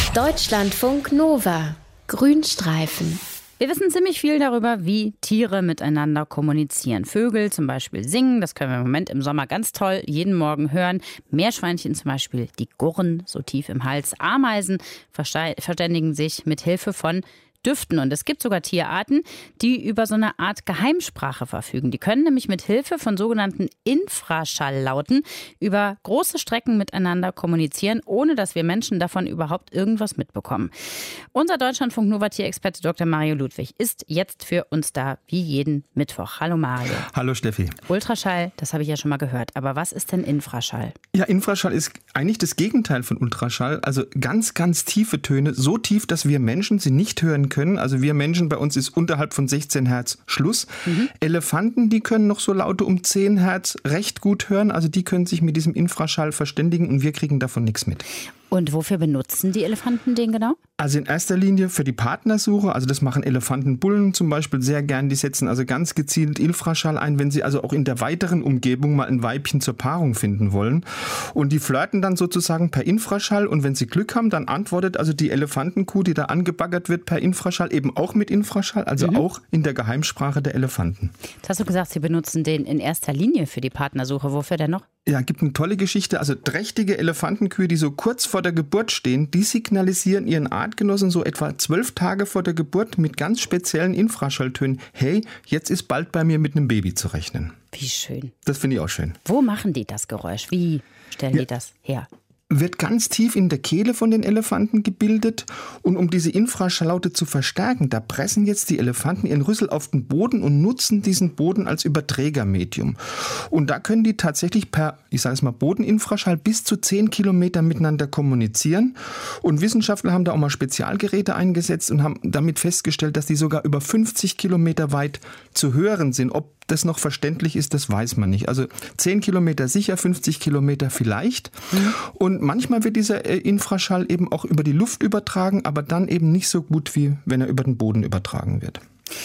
Deutschlandfunk Nova. Grünstreifen. Wir wissen ziemlich viel darüber, wie Tiere miteinander kommunizieren. Vögel zum Beispiel singen, das können wir im Moment im Sommer ganz toll jeden Morgen hören. Meerschweinchen zum Beispiel, die gurren so tief im Hals. Ameisen verständigen sich mit Hilfe von Düften. Und es gibt sogar Tierarten, die über so eine Art Geheimsprache verfügen. Die können nämlich mit Hilfe von sogenannten Infraschalllauten über große Strecken miteinander kommunizieren, ohne dass wir Menschen davon überhaupt irgendwas mitbekommen. Unser Deutschlandfunk Nova Tierexperte Dr. Mario Ludwig ist jetzt für uns da, wie jeden Mittwoch. Hallo Mario. Hallo Steffi. Ultraschall, das habe ich ja schon mal gehört. Aber was ist denn Infraschall? Ja, Infraschall ist eigentlich das Gegenteil von Ultraschall. Also ganz, ganz tiefe Töne. So tief, dass wir Menschen sie nicht hören können. Also wir Menschen, bei uns ist unterhalb von 16 Hertz Schluss. Elefanten, die können noch so Laute um 10 Hertz recht gut hören. Also die können sich mit diesem Infraschall verständigen und wir kriegen davon nichts mit. Und wofür benutzen die Elefanten den genau? Also in erster Linie für die Partnersuche. Also das machen Elefantenbullen zum Beispiel sehr gern. Die setzen also ganz gezielt Infraschall ein, wenn sie also auch in der weiteren Umgebung mal ein Weibchen zur Paarung finden wollen. Und die flirten dann sozusagen per Infraschall. Und wenn sie Glück haben, dann antwortet also die Elefantenkuh, die da angebaggert wird, per Infraschall, eben auch mit Infraschall, also auch in der Geheimsprache der Elefanten. Jetzt hast du gesagt, sie benutzen den in erster Linie für die Partnersuche. Wofür denn noch? Ja, gibt eine tolle Geschichte. Also trächtige Elefantenkühe, die so kurz vor der Geburt stehen, die signalisieren ihren Artgenossen so etwa 12 Tage vor der Geburt mit ganz speziellen Infraschalltönen. Hey, jetzt ist bald bei mir mit einem Baby zu rechnen. Wie schön. Das finde ich auch schön. Wo machen die das Geräusch? Wie stellen die das her? Wird ganz tief in der Kehle von den Elefanten gebildet. Und um diese Infraschalllaute zu verstärken, da pressen jetzt die Elefanten ihren Rüssel auf den Boden und nutzen diesen Boden als Überträgermedium. Und da können die tatsächlich per, ich sage es mal, Bodeninfraschall bis zu 10 Kilometer miteinander kommunizieren. Und Wissenschaftler haben da auch mal Spezialgeräte eingesetzt und haben damit festgestellt, dass die sogar über 50 Kilometer weit zu hören sind. Ob das noch verständlich ist, das weiß man nicht. Also 10 Kilometer sicher, 50 Kilometer vielleicht. Und manchmal wird dieser Infraschall eben auch über die Luft übertragen, aber dann eben nicht so gut, wie wenn er über den Boden übertragen wird.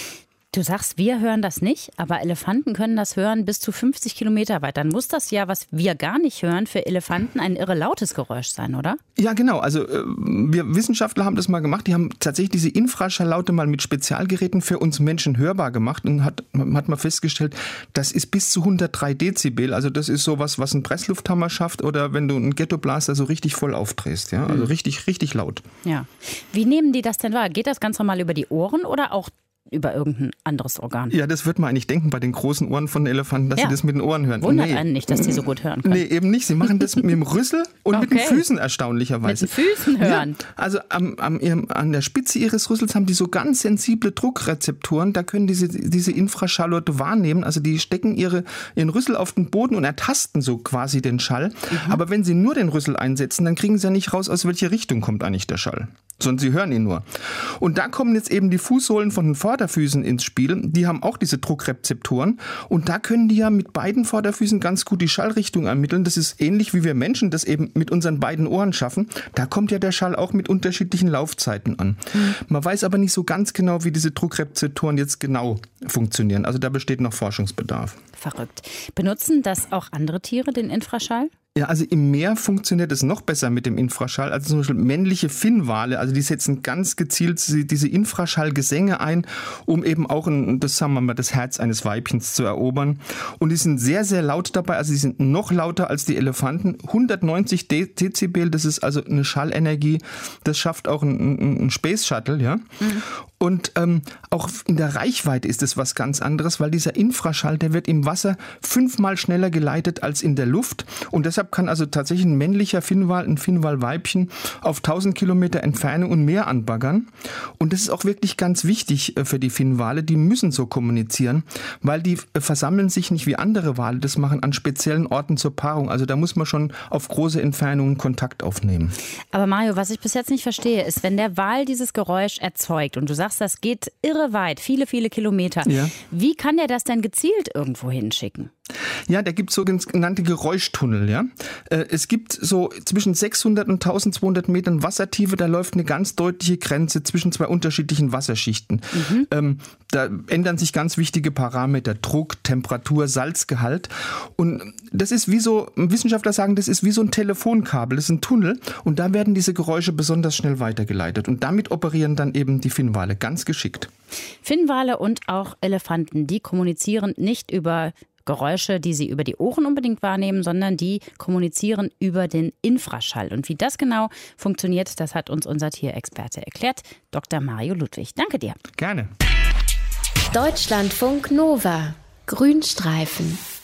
Du sagst, wir hören das nicht, aber Elefanten können das hören bis zu 50 Kilometer weit. Dann muss das ja, was wir gar nicht hören, für Elefanten ein irre lautes Geräusch sein, oder? Ja, genau. Also wir Wissenschaftler haben das mal gemacht. Die haben tatsächlich diese Infraschalllaute mal mit Spezialgeräten für uns Menschen hörbar gemacht und hat mal festgestellt, das ist bis zu 103 Dezibel. Also das ist sowas, was ein Presslufthammer schafft oder wenn du einen Ghettoblaster so richtig voll aufdrehst. Ja? Also richtig, richtig laut. Ja. Wie nehmen die das denn wahr? Geht das ganz normal über die Ohren oder auch über irgendein anderes Organ? Ja, das wird man eigentlich denken bei den großen Ohren von Elefanten, dass sie das mit den Ohren hören. Wundert einen nicht, dass die so gut hören können. Nee, eben nicht. Sie machen das mit dem Rüssel und mit den Füßen erstaunlicherweise. Mit den Füßen hören? Ja, also an der Spitze ihres Rüssels haben die so ganz sensible Druckrezeptoren. Da können diese Infraschalllaute wahrnehmen. Also die stecken ihren Rüssel auf den Boden und ertasten so quasi den Schall. Aber wenn sie nur den Rüssel einsetzen, dann kriegen sie ja nicht raus, aus welche Richtung kommt eigentlich der Schall. Sondern sie hören ihn nur. Und da kommen jetzt eben die Fußsohlen von den Vorderfüßen ins Spiel. Die haben auch diese Druckrezeptoren. Und da können die ja mit beiden Vorderfüßen ganz gut die Schallrichtung ermitteln. Das ist ähnlich wie wir Menschen das eben mit unseren beiden Ohren schaffen. Da kommt ja der Schall auch mit unterschiedlichen Laufzeiten an. Man weiß aber nicht so ganz genau, wie diese Druckrezeptoren jetzt genau funktionieren. Also da besteht noch Forschungsbedarf. Verrückt. Benutzen das auch andere Tiere, den Infraschall? Ja, also im Meer funktioniert es noch besser mit dem Infraschall. Also zum Beispiel männliche Finnwale, also die setzen ganz gezielt diese Infraschallgesänge ein, um eben auch das Herz eines Weibchens zu erobern. Und die sind sehr, sehr laut dabei. Also die sind noch lauter als die Elefanten. 190 Dezibel, das ist also eine Schallenergie. Das schafft auch ein Space Shuttle, ja. Und auch in der Reichweite ist es was ganz anderes, weil dieser Infraschall, der wird im Wasser 5-mal schneller geleitet als in der Luft. Und deshalb kann also tatsächlich ein männlicher Finnwal, ein Finnwalweibchen auf 1000 Kilometer Entfernung und mehr anbaggern. Und das ist auch wirklich ganz wichtig für die Finnwale. Die müssen so kommunizieren, weil die versammeln sich nicht wie andere Wale das machen an speziellen Orten zur Paarung. Also da muss man schon auf große Entfernungen Kontakt aufnehmen. Aber Mario, was ich bis jetzt nicht verstehe, ist, wenn der Wal dieses Geräusch erzeugt und du sagst, das geht irre weit, viele, viele Kilometer. Ja. Wie kann der das denn gezielt irgendwo hinschicken? Ja, da gibt es sogenannte Geräuschtunnel. Ja? Es gibt so zwischen 600 und 1200 Metern Wassertiefe, da läuft eine ganz deutliche Grenze zwischen zwei unterschiedlichen Wasserschichten. Da ändern sich ganz wichtige Parameter, Druck, Temperatur, Salzgehalt. Und das ist wie so, Wissenschaftler sagen, das ist wie so ein Telefonkabel, das ist ein Tunnel. Und da werden diese Geräusche besonders schnell weitergeleitet. Und damit operieren dann eben die Finnwale ganz geschickt. Finnwale und auch Elefanten, die kommunizieren nicht über Geräusche, die sie über die Ohren unbedingt wahrnehmen, sondern die kommunizieren über den Infraschall. Und wie das genau funktioniert, das hat uns unser Tierexperte erklärt, Dr. Mario Ludwig. Danke dir. Gerne. Deutschlandfunk Nova. Grünstreifen.